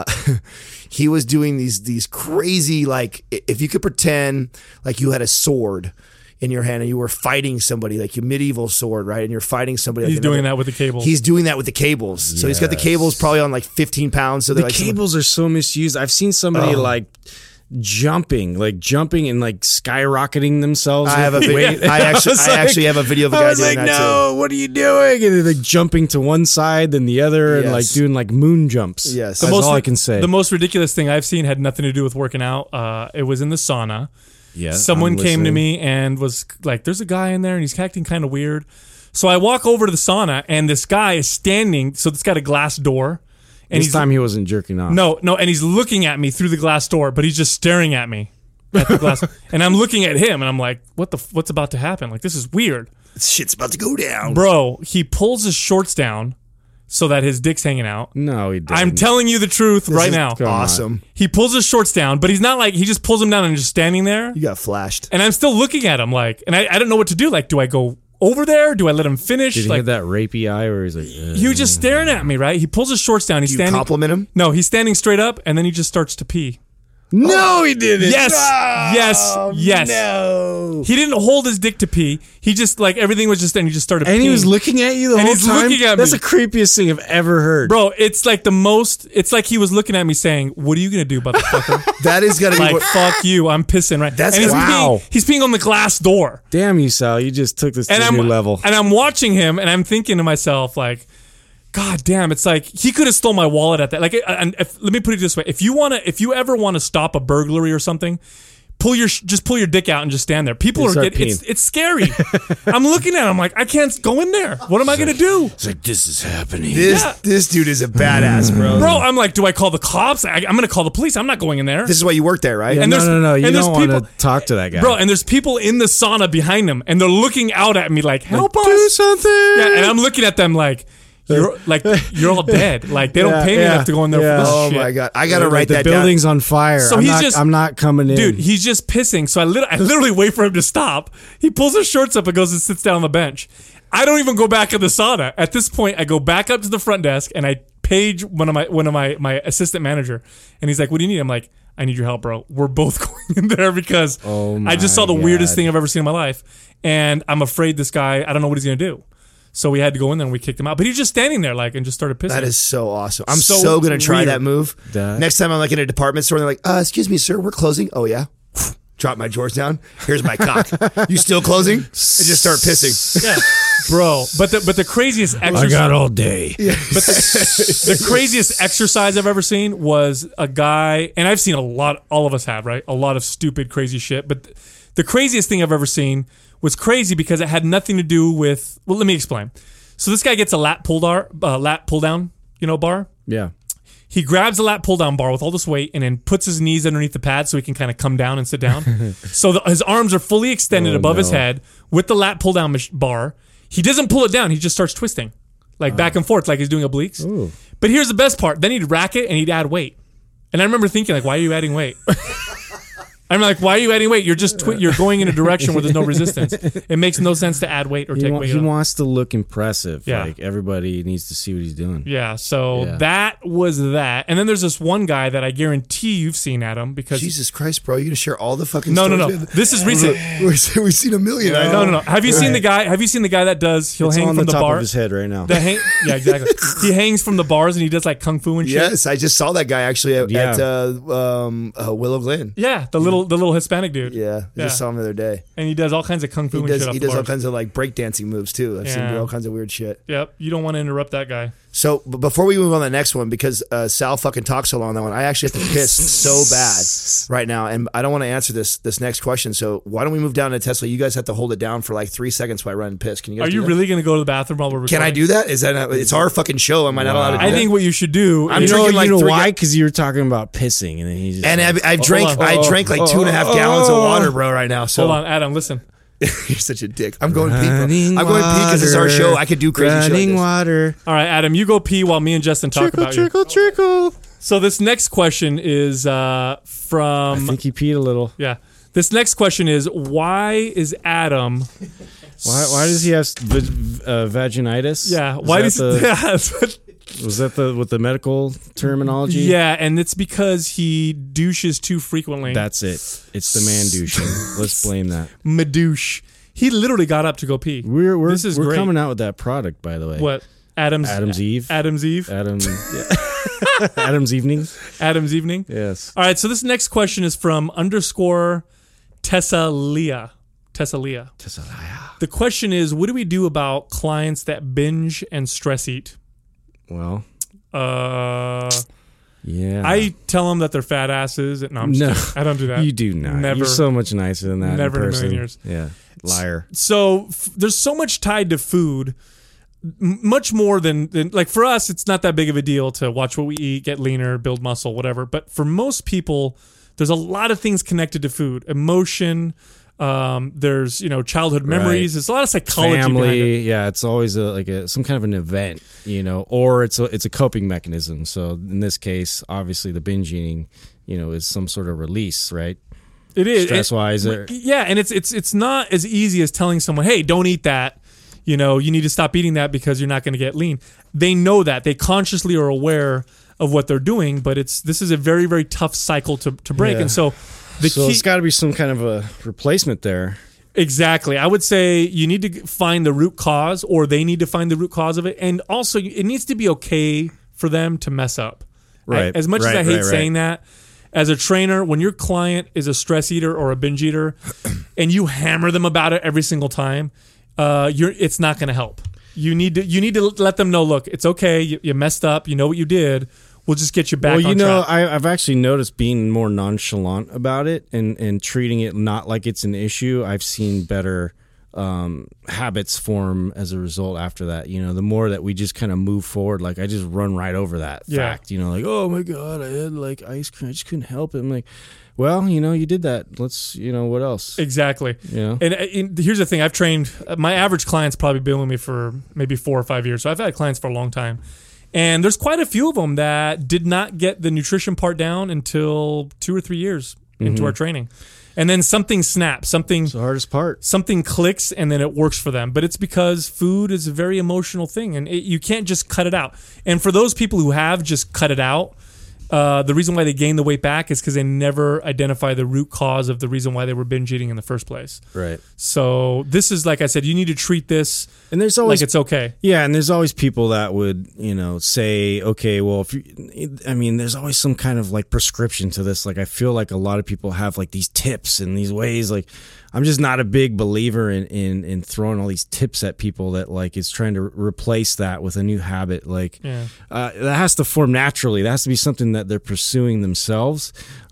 he was doing these crazy, like, if you could pretend like you had a sword in your hand and you were fighting somebody, like your medieval sword, right? And you're fighting somebody. He's doing that with the cables. He's doing that with the cables. Yes. So he's got the cables probably on like 15 pounds. So the cables are so misused. I've seen somebody jumping and like skyrocketing themselves. I have a video. I actually have a video of a guy doing that too. What are you doing? And they're like jumping to one side then the other, and like doing like moon jumps. Yes, that's all I can say. The most ridiculous thing I've seen had nothing to do with working out. It was in the sauna. Yes, someone came to me and was like, "There's a guy in there and he's acting kind of weird." So I walk over to the sauna and this guy is standing. So it's got a glass door. And this time he wasn't jerking off. No, and he's looking at me through the glass door, but he's just staring at me at the glass. And I'm looking at him, and I'm like, what's about to happen? Like, this is weird. This shit's about to go down. Bro, he pulls his shorts down so that his dick's hanging out. No, he doesn't. I'm telling you the truth right now. Awesome. He pulls his shorts down, but he's not like, he just pulls them down and just standing there. You got flashed. And I'm still looking at him like, and I don't know what to do. Like, do I go over there? Do I let him finish? Did he have that rapey eye where he's like... He was just staring at me, right? He pulls his shorts down. Do you compliment him? No, he's standing straight up, and then he just starts to pee. No, he didn't. Yes, yes. No. He didn't hold his dick to pee. He just like everything was just, and he just started. And peeing. he was looking at you the And whole he's time. looking at That's me. the creepiest thing I've ever heard. Bro, it's like the most. It's like he was looking at me saying, "What are you gonna do, motherfucker?" That is gotta be. Like, fuck you. I'm pissing right. That's- and he's wow. peeing, he's peeing on the glass door. Damn you, Sal. You just took this to And a I'm new level. And I'm watching him, and I'm thinking to myself, like, God damn! It's like he could have stole my wallet at that. Like, and let me put it this way: if you ever want to stop a burglary or something, just pull your dick out and just stand there. People And are start getting peeing. it's scary. I'm looking at him like I can't go in there. What am I gonna do? It's like, this is happening. This dude is a badass, bro. Bro, I'm like, do I call the cops? I'm gonna call the police. I'm not going in there. This is why you work there, right? Yeah, and there's- no. You and there's don't want to people- talk to that guy. Bro, and there's people in the sauna behind him, and they're looking out at me like, help us. do something. Yeah, and I'm looking at them like, you're all dead. Like, they don't pay me enough to go in there for this Oh shit. my god, I gotta Like, write the that down. building's on fire. So I'm not coming in. Dude, he's just pissing. So I literally wait for him to stop. He pulls his shorts up and goes and sits down on the bench. I don't even go back in the sauna. At this point, I go back up to the front desk and I page one of my assistant manager, and he's like, "What do you need?" I'm like, "I need your help, bro. We're both going in there because I just saw the weirdest thing I've ever seen in my life, and I'm afraid this guy. I don't know what he's gonna do." So we had to go in there and we kicked him out. But he was just standing there like and just started pissing. That is so awesome. I'm So so gonna try weird. that move. Next time I'm like in a department store, and they're like, "Excuse me, sir, we're closing." Oh yeah. Drop my drawers down. Here's my cock. You still closing? And just start pissing. Yeah, bro. But the craziest exercise. I got all day. But the craziest exercise I've ever seen was a guy, and I've seen a lot. All of us have, right? A lot of stupid, crazy shit. But the craziest thing I've ever seen was crazy because it had nothing to do with. Well, let me explain. So this guy gets a lat pull down, bar. Yeah. He grabs a lat pull down bar with all this weight and then puts his knees underneath the pad so he can kind of come down and sit down. So his arms are fully extended above his head with the lat pull down bar. He doesn't pull it down. He just starts twisting like back and forth like he's doing obliques. Ooh. But here's the best part. Then he'd rack it and he'd add weight. And I remember thinking like, why are you adding weight? I'm like, why are you adding weight? You're just you're going in a direction where there's no resistance. It makes no sense to add weight or take weight. He off. wants to look impressive. Yeah. Like everybody needs to see what he's doing. Yeah, so Yeah. that was that. And then there's this one guy that I guarantee you've seen, Adam, because Jesus Christ, bro! You gonna share all the fucking? No. stories? This is recent. We've seen a million. I know. No. Have you seen the guy? Have you seen the guy that does? He'll It's hang on from the the top bar. of his head right now. Yeah, exactly. He hangs from the bars and he does like kung fu and shit. Yes, I just saw that guy actually at Yeah. Willow Glen. Yeah, the little Hispanic dude. Yeah, I just saw him the other day. And he does all kinds of kung fu He and does. shit. He off the does all bars. kinds of like breakdancing moves too. I've seen him do all kinds of weird shit. Yep. You don't want to interrupt that guy. So, but before we move on to the next one, because Sal fucking talks so long on that one, I actually have to piss so bad right now, and I don't want to answer this next question. So, why don't we move down to Tesla? You guys have to hold it down for like 3 seconds while I run and piss. Can you guys? Are do you that? really going to go to the bathroom while we're recording? Can I do that? Is that not, it's our fucking show? Am I not allowed to do I that? think what you should do. I'm is- drinking like you know 3 why? Because you were talking about pissing, and then he just And I've drank. hold on. I drank like 2.5 gallons of water, bro, right now. So Hold on, Adam. Listen. you're such a dick. I'm going pee. Bro. I'm going pee because it's our show. I could do crazy shit. Like running this. water. All right, Adam. You go pee while me and Justin talk Trickle, about you. trickle, trickle. So this next question is I from. think he peed a little. Yeah. This next question is why is Adam? Why does he have vaginitis? Yeah. Is Why that does? the- Was that with the medical terminology? Yeah, and it's because he douches too frequently. That's it. It's the man douching. Let's blame that. Madouche. He literally got up to go pee. We're This is great. coming out with that product, by the way. What? Adam's Eve. Adam's Eve. Adam's evening. Adam's evening. Yes. All right. So this next question is from _Tessalia. Tessalia. The question is, what do we do about clients that binge and stress eat? Well. Yeah. Yeah. I tell them that they're fat asses. No, I'm just kidding. I don't do that. You do not. Never. You're so much nicer than that. Never in a person. million years. Yeah. Liar. So there's so much tied to food, much more than like for us, it's not that big of a deal to watch what we eat, get leaner, build muscle, whatever. But for most people, there's a lot of things connected to food, emotion. There's childhood memories. Right. There's a lot of psychology behind it. Family. Yeah. It's always some kind of an event, or it's a coping mechanism. So in this case, obviously the binge eating, is some sort of release, right? It is Stress wise. Yeah, and it's not as easy as telling someone, "Hey, don't eat that." you need to stop eating that because you're not going to get lean. They know that. They consciously are aware of what they're doing, but this is a very, very tough cycle to break. Yeah. And so it's got to be some kind of a replacement there. Exactly. I would say you need to find the root cause, or they need to find the root cause of it. And also, it needs to be okay for them to mess up. Right. As much as I hate saying that, as a trainer, when your client is a stress eater or a binge eater and you hammer them about it every single time, it's not going to help. You need to let them know, look, it's okay. You messed up. You know what you did. We'll just get you back on track. I've actually noticed being more nonchalant about it and treating it not like it's an issue. I've seen better habits form as a result after that. The more that we just kind of move forward, like I just run right over that fact. Like, oh my God, I had like ice cream. I just couldn't help it. I'm like, well, you did that. Let's, what else? Exactly. And here's the thing. I've trained, my average client's probably been with me for maybe 4 or 5 years. So I've had clients for a long time. And there's quite a few of them that did not get the nutrition part down until 2 or 3 years into our training. And then something snaps, It's the hardest part. something clicks, and then it works for them. But it's because food is a very emotional thing, and you can't just cut it out. And for those people who have just cut it out, the reason why they gain the weight back is because they never identify the root cause of the reason why they were binge eating in the first place. Right. So this is, like I said, you need to treat this and there's always, like it's okay. Yeah, and there's always people that would, say, okay, well, there's always some kind of like prescription to this. Like I feel like a lot of people have like these tips and these ways. Like I'm just not a big believer in throwing all these tips at people that like is trying to replace that with a new habit. Like that has to form naturally. That has to be something that they're pursuing themselves.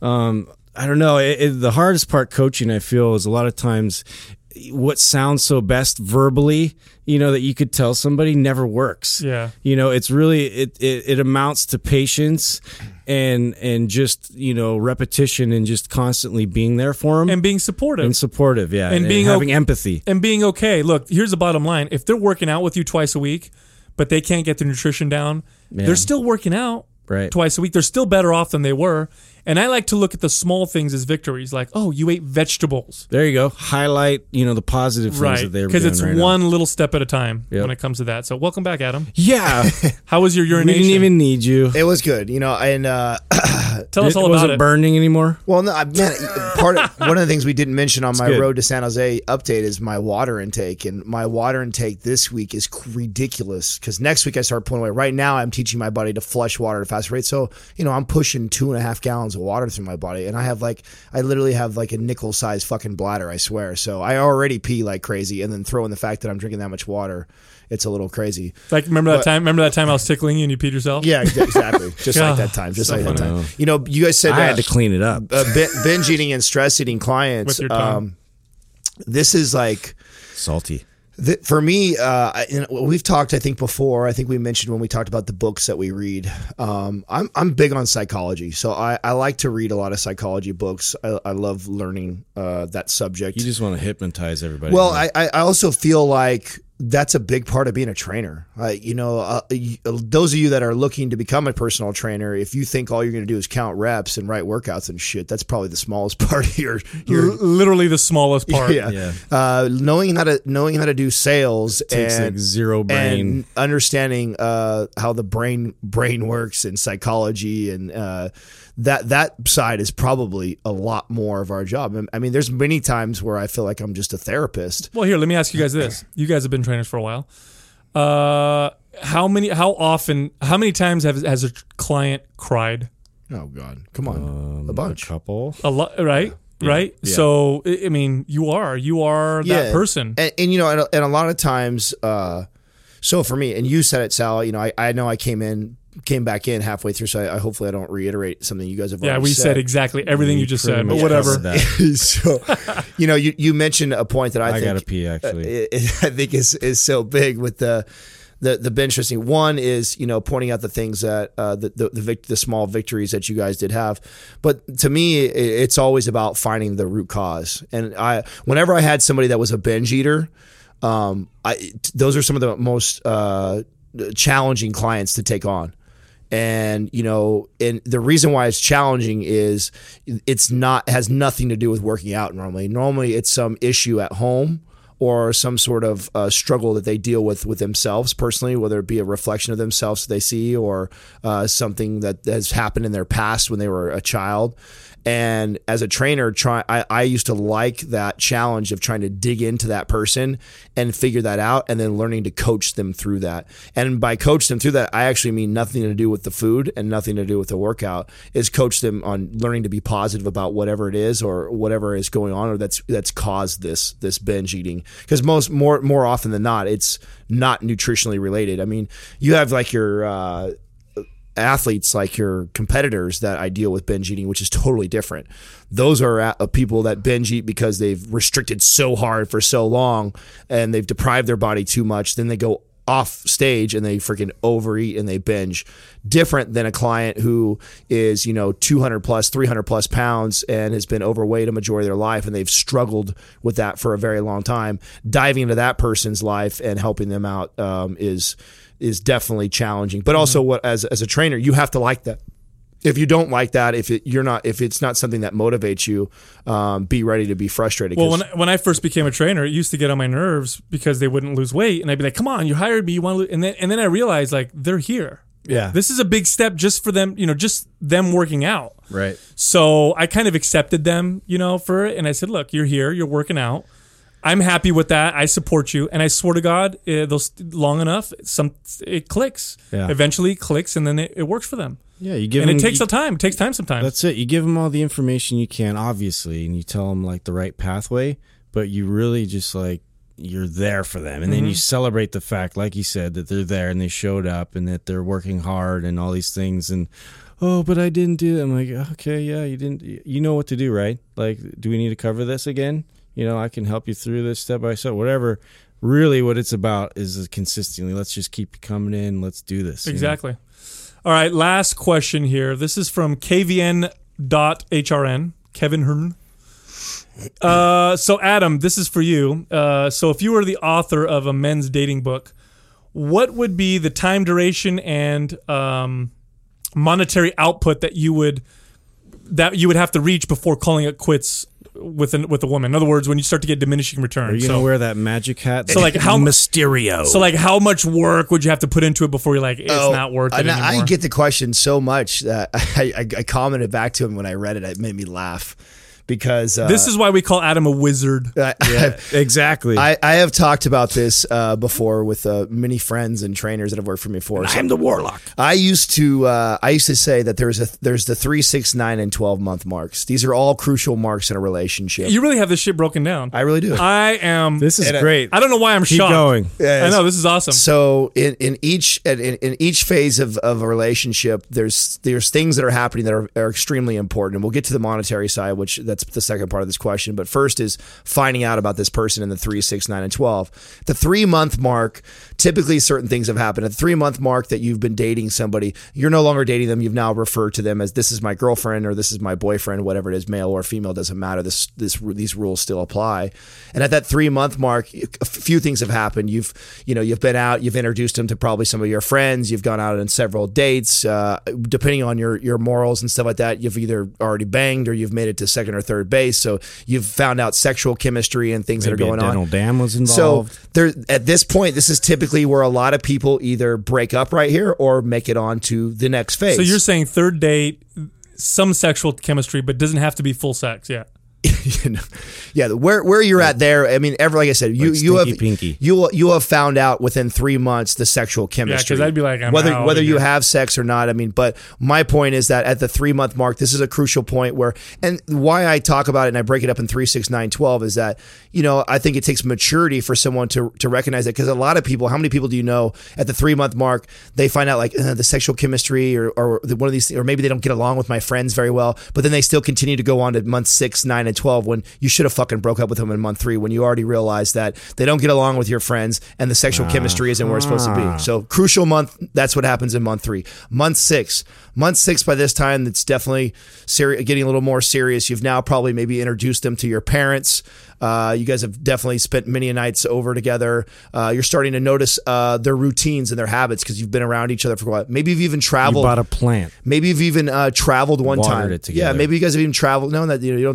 I don't know. The hardest part coaching, I feel, is a lot of times what sounds so best verbally, that you could tell somebody never works. Yeah. It's really, it amounts to patience and just, repetition and just constantly being there for them. And being supportive. Yeah. And being having empathy. And being okay. Look, here's the bottom line. If they're working out with you twice a week, but they can't get the nutrition down, they're still working out twice a week. They're still better off than they were. And I like to look at the small things as victories, like, oh, you ate vegetables. There you go. Highlight, the positive things that they're doing. Because it's one little step at a time when it comes to that. So welcome back, Adam. Yeah. How was your urination? We didn't even need you. It was good, and tell us all about Was it burning anymore? Well, no, man, one of the things we didn't mention on my Road to San Jose update is my water intake, and my water intake this week is ridiculous because next week I start pulling away. Right now, I'm teaching my body to flush water at a fast rate, so I'm pushing 2.5 gallons of water through my body, and I literally have like a nickel-sized fucking bladder, I swear. So I already pee like crazy, and then throw in the fact that I'm drinking that much water. It's a little crazy. Like remember that time I was tickling you and you peed yourself? Yeah, exactly. Just like that time. Just like that time. You guys said I had to clean it up. Binge eating and stress eating clients. With your tongue. This is like salty. For me, we've talked, I think, before. I think we mentioned when we talked about the books that we read. I'm big on psychology, so I like to read a lot of psychology books. I love learning that subject. You just want to hypnotize everybody. Well, I also feel like that's a big part of being a trainer. Those of you that are looking to become a personal trainer, if you think all you're going to do is count reps and write workouts and shit, that's probably the smallest part of your literally the smallest part. Yeah. Knowing how to do sales takes and like zero brain, and understanding how the brain works and psychology and that side is probably a lot more of our job. I mean, there's many times where I feel like I'm just a therapist. Well, here, let me ask you guys this. You guys have been trainers for a while. How many times has a client cried? Oh God, come on, a bunch, a couple, a lot, right? Yeah. Right. Yeah. So, I mean, you are that person, and a lot of times. So for me, and you said it, Sal. I know I came back in halfway through, so hopefully I don't reiterate something you guys have already said. Yeah, we said exactly everything you just said, but whatever. So, you mentioned a point that I think gotta pee actually. I think is so big with the bench testing. One is pointing out the things that the small victories that you guys did have, but to me it's always about finding the root cause. And whenever I had somebody that was a binge eater, those are some of the most challenging clients to take on. And and the reason why it's challenging is has nothing to do with working out normally. Normally it's some issue at home or some sort of struggle that they deal with themselves personally, whether it be a reflection of themselves that they see or something that has happened in their past when they were a child. And as a trainer, I used to like that challenge of trying to dig into that person and figure that out, and then learning to coach them through that. And by coach them through that, I actually mean nothing to do with the food and nothing to do with the workout. Is coach them on learning to be positive about whatever it is or whatever is going on, or that's caused this binge eating. Because more often than not, it's not nutritionally related. I mean, you have like your athletes, like your competitors that I deal with binge eating, which is totally different. Those are people that binge eat because they've restricted so hard for so long and they've deprived their body too much. Then they go off stage and they freaking overeat and they binge. Different than a client who is, 200 plus, 300 plus pounds and has been overweight a majority of their life, and they've struggled with that for a very long time. Diving into that person's life and helping them out is definitely challenging. But also, as a trainer, you have to like that. If you don't like that, if it's not something that motivates you, be ready to be frustrated. Well, when I first became a trainer, it used to get on my nerves because they wouldn't lose weight, and I'd be like, "Come on, you hired me, you want to lose?" And then I realized, like, they're here. Yeah, this is a big step just for them, just them working out. Right. So I kind of accepted them, for it, and I said, "Look, you're here, you're working out. I'm happy with that. I support you." And I swear to God, those long enough, it clicks. Yeah. Eventually clicks, and then it works for them. Yeah, you give and them, it takes time. It takes time sometimes. That's it. You give them all the information you can, obviously, and you tell them like the right pathway, but you really just like, you're there for them. And then you celebrate the fact, like you said, that they're there and they showed up and that they're working hard and all these things. And, oh, but I didn't do it. I'm like, okay, yeah, you didn't. You know what to do, right? Like, do we need to cover this again? I can help you through this step by step, whatever. Really what it's about is consistently, let's just keep coming in. Let's do this. Exactly. All right, last question here. This is from kvn.hrn, Kevin Hearn. So Adam, this is for you. So if you were the author of a men's dating book, what would be the time duration and monetary output that you would have to reach before calling it quits with a woman? In other words, when you start to get diminishing returns. Are you gonna wear that magic hat? So like how Mysterio. So like how much work would you have to put into it before you're like, it's not worth it anymore? I get the question so much that I commented back to him when I read it. It made me laugh. Because this is why we call Adam a wizard. Yeah, exactly. I have talked about this before with many friends and trainers that have worked for me before. I'm the warlock. I used to say that there's the 3, 6, 9, and 12 month marks. These are all crucial marks in a relationship. You really have this shit broken down. I really do. This is great. I don't know why I'm Keep shocked. going. I know, this is awesome. So in each phase of a relationship, there's things that are happening that are extremely important, and we'll get to the monetary side, which that's the second part of this question. But first is finding out about this person in the 3, 6, 9, and 12. The 3 month mark, typically certain things have happened. At the 3 month mark that you've been dating somebody, you're no longer dating them. You've now referred to them as, this is my girlfriend or this is my boyfriend, whatever it is, male or female, doesn't matter. These rules still apply. And at that 3 month mark, a few things have happened. You've been out, you've introduced them to probably some of your friends. You've gone out on several dates. Depending on your morals and stuff like that, you've either already banged or you've made it to second or third base. So you've found out sexual chemistry and things that are going on. Dental dam was involved. So at this point, this is typically where a lot of people either break up right here or make it on to the next phase. So you're saying third date, some sexual chemistry, but doesn't have to be full sex. Yeah. Yeah, where you're at there. I mean, like I said, you have found out within 3 months the sexual chemistry. Yeah, because I'd be like, whether you have sex or not. I mean, but my point is that at the 3 month mark, this is a crucial point where, and why I talk about it and I break it up in 3, 6, 9, 12 is that I think it takes maturity for someone to recognize it, because a lot of people, how many people do you know at the 3 month mark they find out like the sexual chemistry or one of these, or maybe they don't get along with my friends very well, but then they still continue to go on to month 6, 9, and 12 when you should have fucking broke up with them in month 3, when you already realized that they don't get along with your friends and the sexual chemistry isn't where it's supposed to be. So crucial month, that's what happens in month 3. Month 6 by this time, it's definitely getting a little more serious. You've now probably maybe introduced them to your parents. You guys have definitely spent many nights over together. You're starting to notice their routines and their habits because you've been around each other for a while. Maybe you've even traveled. You bought a plant. Maybe you've even traveled one Watered time. it together. Yeah, maybe you guys have even traveled. No, that you don't buy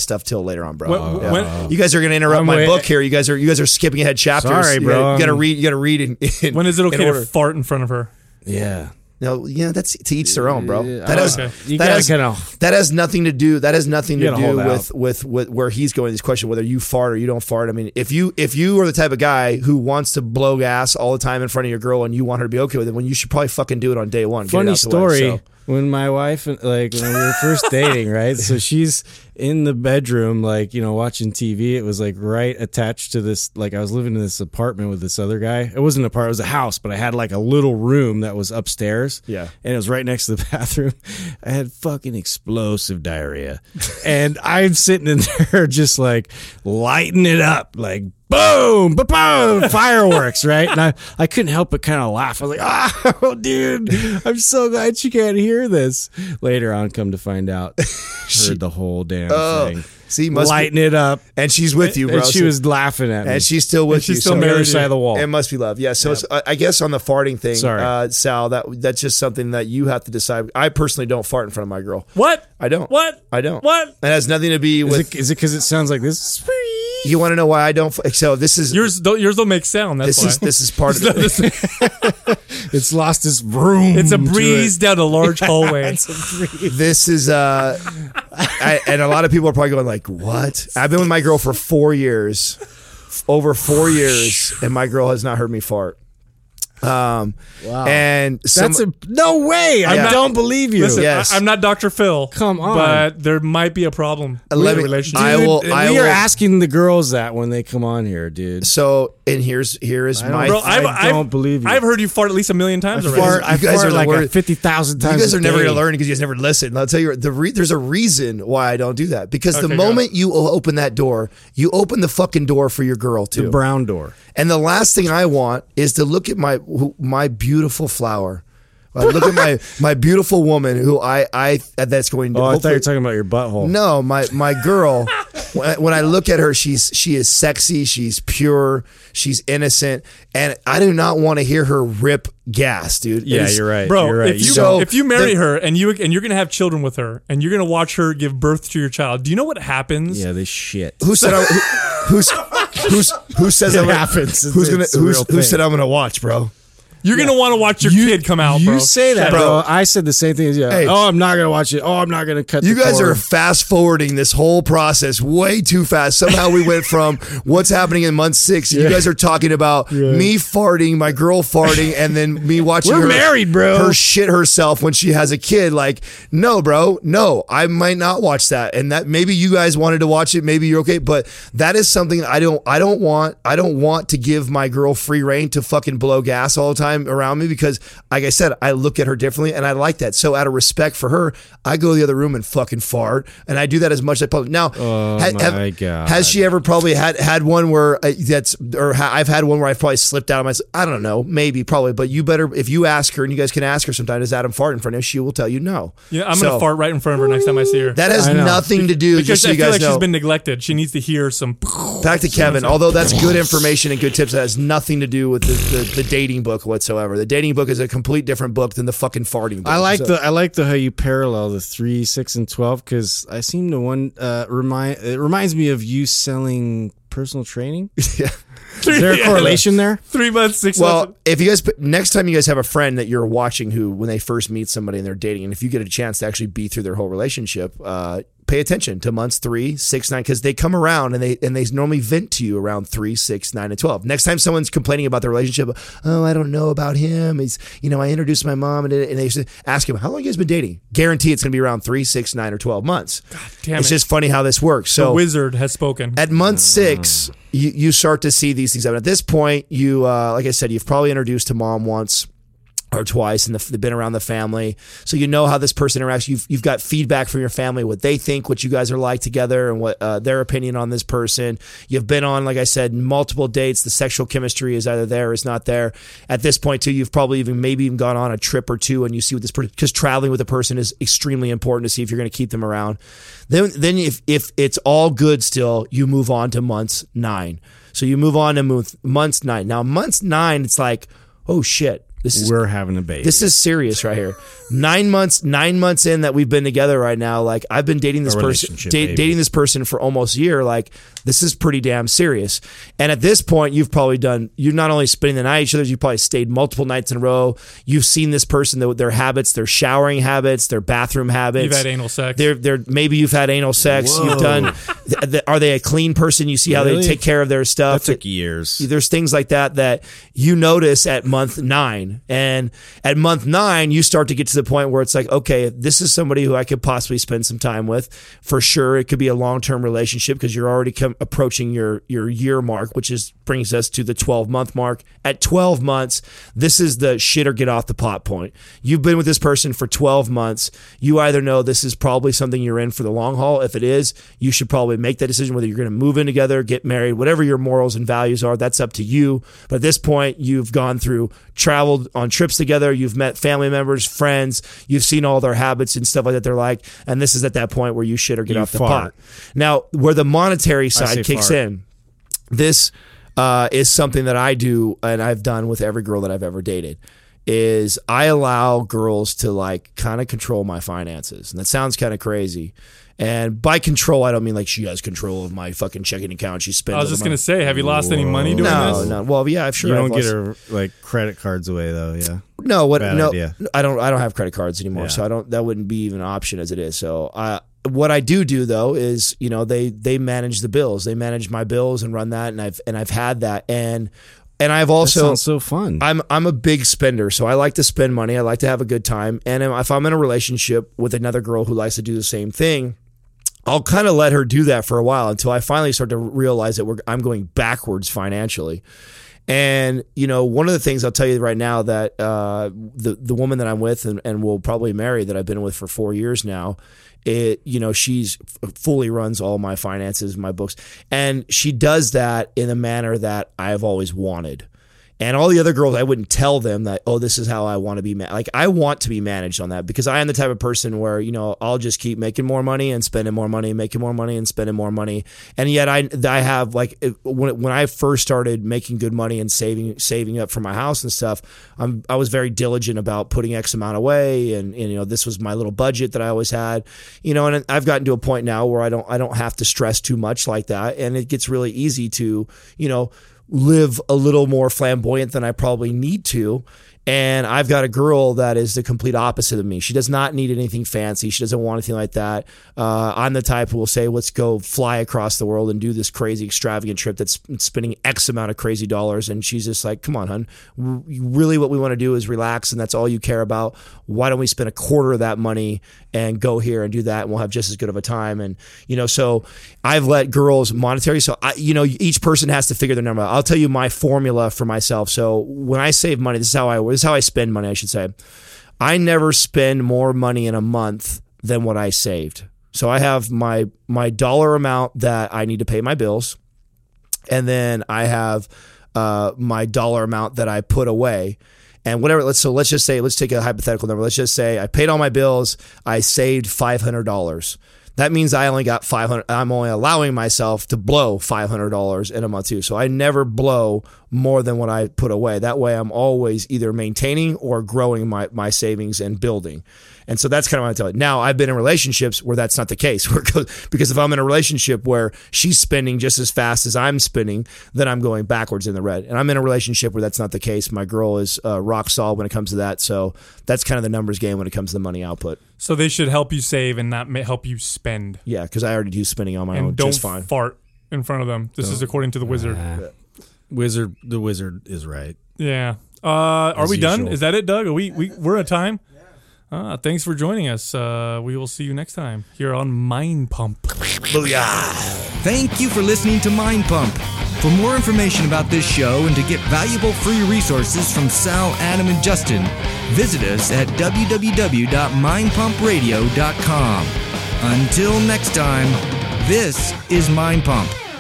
stuff till later on, bro. When- You guys are gonna interrupt my book here. You guys are skipping ahead chapters. Sorry, bro. You gotta read in when is it okay in to order. fart in front of her? Yeah. No, yeah, that's to each their own, bro. Yeah, That has okay. You that gotta has, kinda- that has nothing to do. That has nothing to You gotta do hold with where he's going. This question, whether you fart or you don't fart. I mean, if you are the type of guy who wants to blow gas all the time in front of your girl and you want her to be okay with it, when you should probably fucking do it on day one. Get it Funny out the way, story. so. When my wife, like when we were first dating, right? So she's in the bedroom, like, you know, watching TV. It was like right attached to this, like I was living in this apartment with this other guy. It wasn't an apartment, it was a house, but I had like a little room that was upstairs. Yeah. And it was right next to the bathroom. I had fucking explosive diarrhea. And I'm sitting in there just like lighting it up, like boom, boom, fireworks, right? And I couldn't help but kind of laugh. I was like, oh, dude, I'm so glad she can't hear this. Later on, come to find out, heard the whole damn thing. See, Lighting it up. and she's with you, bro. And she so- was laughing at me. and she's still with she's you. still so on the married other to side you. of the wall. It must be love. Yeah. So it's, I guess on the farting thing, Sorry. Sal, that's just something that you have to decide. I personally don't fart in front of my girl. What? I don't. What? I don't. What? It has nothing to be with. Is it because it sounds like this? You want to know why I don't? So this is Yours don't make sound. That's why. this is part of it. It's lost its room. It's a to breeze down a large hallway. This is and a lot of people are probably going like, "What?" I've been with my girl for 4 years, over 4 years, and my girl has not heard me fart. Wow. And That's no way. I Yeah. don't believe you. Listen, Yes. I'm not Dr. Phil. Come on. But there might be a problem Let in me- the relationship. I will- we are asking the girls that when they come on here, dude. so, and here is my. Bro, I don't believe you. I've heard you fart at least a million times already. I You guys fart are the like worst. 50,000 times. You guys a are never day. going to learn because you guys never listen. I'll tell you, there's a reason why I don't do that. Because the Okay, moment you open that door, you open the fucking door for your girl too. The brown door. And the last thing I want is to look at my beautiful flower. Look at my beautiful woman who I that's going to. Oh, I thought you hopefully- were talking about your butthole. No, my girl. When I look at her, she is sexy. She's pure. She's innocent, and I do not want to hear her rip gas, dude. Yeah, It is- you're right. Bro, you're right. if you marry the- her and you're gonna have children with her and you're gonna watch her give birth to your child, do you know what happens? yeah, this shit. Who said who says It I'm gonna, happens. Who's gonna It's a real who thing. said I'm gonna watch, bro? You're gonna want to watch your kid come out, bro. You say that, Shut bro. up. I said the same thing as you. Hey. Oh, I'm not gonna watch it. Oh, I'm not gonna cut. You the guys cord. are fast forwarding this whole process way too fast. Somehow we went from what's happening in month 6. You guys are talking about me farting, my girl farting, and then me watching We're her married, bro. her shit herself when she has a kid. Like, no, bro, no, I might not watch that. And that maybe you guys wanted to watch it, maybe you're okay, but that is something I don't want to give my girl free reign to fucking blow gas all the time around me because, like I said, I look at her differently and I like that. So out of respect for her, I go to the other room and fucking fart, and I do that as much as I probably now. my God. Has she ever probably had one where I've had one where I've probably slipped out of my. I don't know, maybe, probably, but you better if you ask her, and you guys can ask her sometime. Does Adam fart in front of her? She will tell you no. Yeah, I'm So, gonna fart right in front of her next time I see her. That has I know. nothing to do. Because Just so I you feel guys like know. she's been neglected. She needs to hear some. Back to Kevin. Although that's good information and good tips, that has nothing to do with the dating book whatsoever. The dating book is a complete different book than the fucking farting book. I like So- the how you parallel the 3, 6, and 12 because I seem to it reminds me of you selling personal training. Yeah. Is there a correlation there? 3 months, 6 Well, months. if you guys next time you guys have a friend that you're watching who, when they first meet somebody and they're dating, and if you get a chance to actually be through their whole relationship, pay attention to months 3, 6, 9, because they come around and they normally vent to you around 3, 6, 9, and 12. Next time someone's complaining about their relationship, oh, I don't know about him. He's, I introduced my mom and they ask him, how long you guys been dating? Guarantee it's going to be around 3, 6, 9, or 12 months. Damn It's it. just funny how this works. The So wizard has spoken. at month 6, you start to see these things happen. At this point, you like I said, you've probably introduced to mom once or twice, and they've been around the family, so you know how this person interacts. You've got feedback from your family, what they think, what you guys are like together, and what their opinion on this person. You've been on, like I said, multiple dates. The sexual chemistry is either there or is not there. At this point, too, you've probably maybe even gone on a trip or two, and you see what this person, because traveling with a person is extremely important to see if you're going to keep them around. Then if it's all good still, you move on to months 9. So you move on to months 9. Now months 9, it's like, oh shit. We're having a baby. This is serious right here. 9 months in that we've been together right now. Like, I've been dating this person, dating this person for almost a year. Like, this is pretty damn serious. And at this point, you're not only spending the night with each other, you've probably stayed multiple nights in a row. You've seen this person, their habits, their showering habits, their bathroom habits. You've had anal sex. Maybe you've had anal sex. Whoa. You've done. Are they a clean person? You see how they take care of their stuff. That took years. There's things like that you notice at month 9. And at month 9, you start to get to the point where it's like, okay, this is somebody who I could possibly spend some time with. For sure, it could be a long-term relationship because you're already approaching your year mark, which brings us to the 12-month mark. At 12 months, this is the shit or get off the pot point. You've been with this person for 12 months. You either know this is probably something you're in for the long haul. If it is, you should probably make that decision whether you're going to move in together, get married, whatever your morals and values are. That's up to you. But at this point, you've gone through, traveled on trips together. You've met family members, friends. You've seen all their habits and stuff like that they're like. And this is at that point where you shit or get off the pot. Now, where the monetary side kicks in, this is something that I do and I've done with every girl that I've ever dated, is I allow girls to like kind of control my finances. And that sounds kind of crazy. And by control, I don't mean like she has control of my fucking checking account. She spends. I was just going to say, have you lost any money doing this? No. Well, yeah, I'm sure. You don't get her like credit cards away though, yeah. No, what? Bad no, idea. I don't have credit cards anymore, so that wouldn't be even an option as it is. So what I do though is, they manage the bills. They manage my bills and run that, and I've had that, and I've also. That sounds so fun. I'm a big spender, so I like to spend money. I like to have a good time, and if I'm in a relationship with another girl who likes to do the same thing, I'll kind of let her do that for a while until I finally start to realize that I'm going backwards financially. And, one of the things I'll tell you right now that the woman that I'm with and will probably marry, that I've been with for 4 years now, she's fully runs all my finances, my books. And she does that in a manner that I've always wanted. And all the other girls, I wouldn't tell them that, oh, this is how I want to be. Like, I want to be managed on that because I am the type of person where, I'll just keep making more money and spending more money, making more money and spending more money. And yet I have, like, when I first started making good money and saving up for my house and stuff, I was very diligent about putting X amount away. And this was my little budget that I always had, and I've gotten to a point now where I don't have to stress too much like that. And it gets really easy to, live a little more flamboyant than I probably need to. And I've got a girl that is the complete opposite of me. She does not need anything fancy. She doesn't want anything like that. I'm the type who will say, let's go fly across the world and do this crazy extravagant trip that's spending X amount of crazy dollars. And she's just like, come on, hun. Really what we want to do is relax, and that's all you care about. Why don't we spend a quarter of that money and go here and do that, and we'll have just as good of a time. And, so I've let girls monetary. So, each person has to figure their number out. I'll tell you my formula for myself. So when I save money, this is how I spend money, I should say. I never spend more money in a month than what I saved. So I have my dollar amount that I need to pay my bills. And then I have my dollar amount that I put away. And whatever, let's take a hypothetical number. Let's just say I paid all my bills. I saved $500. That means I only got $500. I'm only allowing myself to blow $500 in a month too. So I never blow more than what I put away. That way I'm always either maintaining or growing my savings and building. And so that's kind of what I tell you. Now, I've been in relationships where that's not the case. Because if I'm in a relationship where she's spending just as fast as I'm spending, then I'm going backwards in the red. And I'm in a relationship where that's not the case. My girl is rock solid when it comes to that. So that's kind of the numbers game when it comes to the money output. So they should help you save and not help you spend. Yeah, because I already do spending on my own just fine. And don't fart in front of them. This is according to the wizard. The wizard is right. Yeah. Are we done? usual. Is that it, Doug? We're at time? Thanks for joining us. We will see you next time here on Mind Pump. Booyah! Thank you for listening to Mind Pump. For more information about this show and to get valuable free resources from Sal, Adam, and Justin, visit us at www.mindpumpradio.com. Until next time, this is Mind Pump.